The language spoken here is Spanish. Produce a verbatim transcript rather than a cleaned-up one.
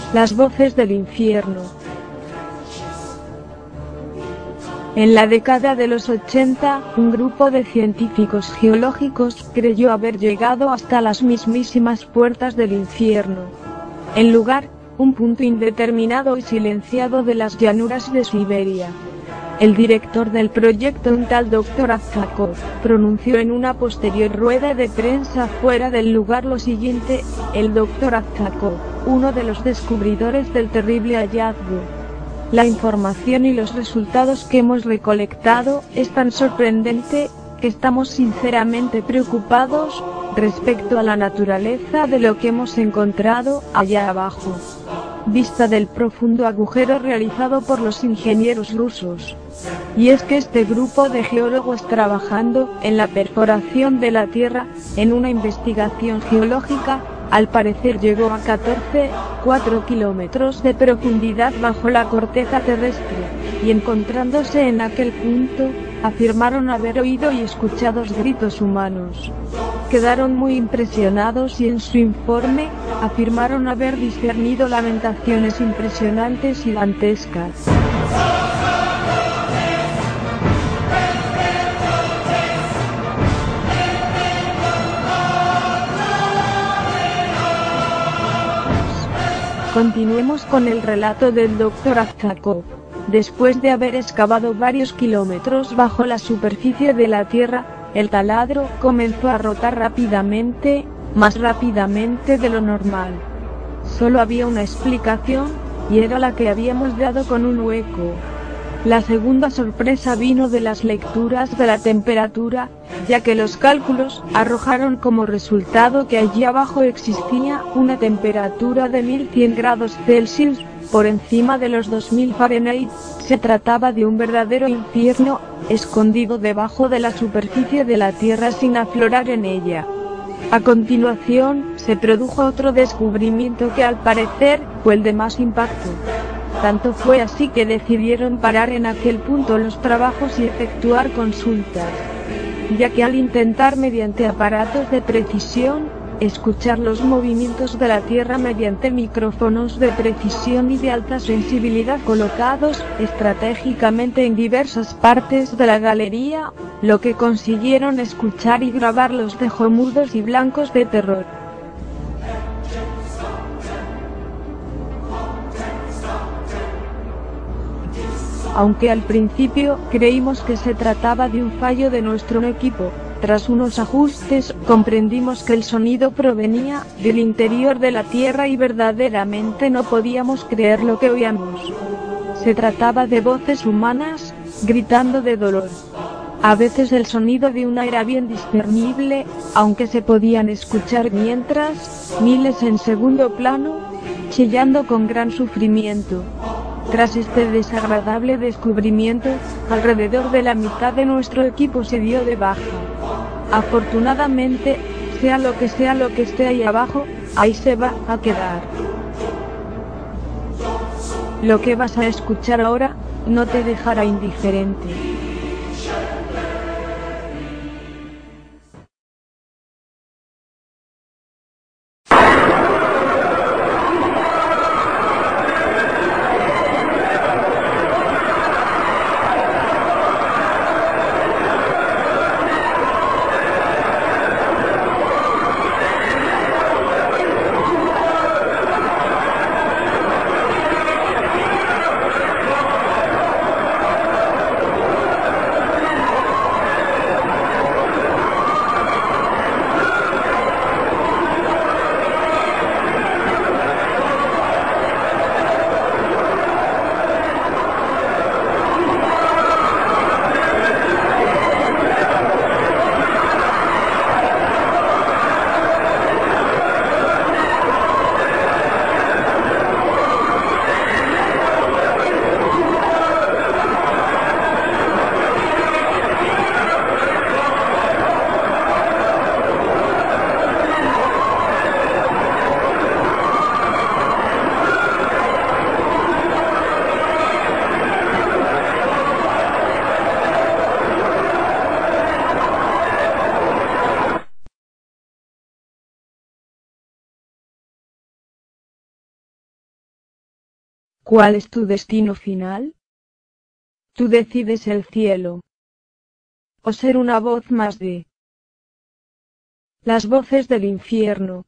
Las voces del infierno. En la década de los ochenta, un grupo de científicos geológicos creyó haber llegado hasta las mismísimas puertas del infierno. El lugar, un punto indeterminado y silenciado de las llanuras de Siberia. El director del proyecto, un tal doctor Azakov, pronunció en una posterior rueda de prensa fuera del lugar lo siguiente: el doctor Azakov, uno de los descubridores del terrible hallazgo. La información y los resultados que hemos recolectado es tan sorprendente, que estamos sinceramente preocupados respecto a la naturaleza de lo que hemos encontrado allá abajo. Vista del profundo agujero realizado por los ingenieros rusos. Y es que este grupo de geólogos, trabajando en la perforación de la Tierra, en una investigación geológica, al parecer llegó a catorce coma cuatro kilómetros de profundidad bajo la corteza terrestre, y encontrándose en aquel punto, afirmaron haber oído y escuchado gritos humanos. Quedaron muy impresionados y en su informe, afirmaron haber discernido lamentaciones impresionantes y dantescas. Continuemos con el relato del doctor Azakov. Después de haber excavado varios kilómetros bajo la superficie de la Tierra, el taladro comenzó a rotar rápidamente, más rápidamente de lo normal. Solo había una explicación, y era la que habíamos dado con un hueco. La segunda sorpresa vino de las lecturas de la temperatura, ya que los cálculos arrojaron como resultado que allí abajo existía una temperatura de mil cien grados Celsius, por encima de los dos mil Fahrenheit. Se trataba de un verdadero infierno, escondido debajo de la superficie de la Tierra sin aflorar en ella. A continuación, se produjo otro descubrimiento que al parecer fue el de más impacto. Tanto fue así que decidieron parar en aquel punto los trabajos y efectuar consultas, ya que al intentar mediante aparatos de precisión, escuchar los movimientos de la Tierra mediante micrófonos de precisión y de alta sensibilidad colocados estratégicamente en diversas partes de la galería, lo que consiguieron escuchar y grabar los dejó mudos y blancos de terror. Aunque al principio creímos que se trataba de un fallo de nuestro equipo, tras unos ajustes comprendimos que el sonido provenía del interior de la Tierra y verdaderamente no podíamos creer lo que oíamos. Se trataba de voces humanas, gritando de dolor. A veces el sonido de una era bien discernible, aunque se podían escuchar mientras, miles en segundo plano, chillando con gran sufrimiento. Tras este desagradable descubrimiento, alrededor de la mitad de nuestro equipo se dio de baja. Afortunadamente, sea lo que sea lo que esté ahí abajo, ahí se va a quedar. Lo que vas a escuchar ahora, no te dejará indiferente. ¿Cuál es tu destino final? Tú decides el cielo. O ser una voz más de las voces del infierno.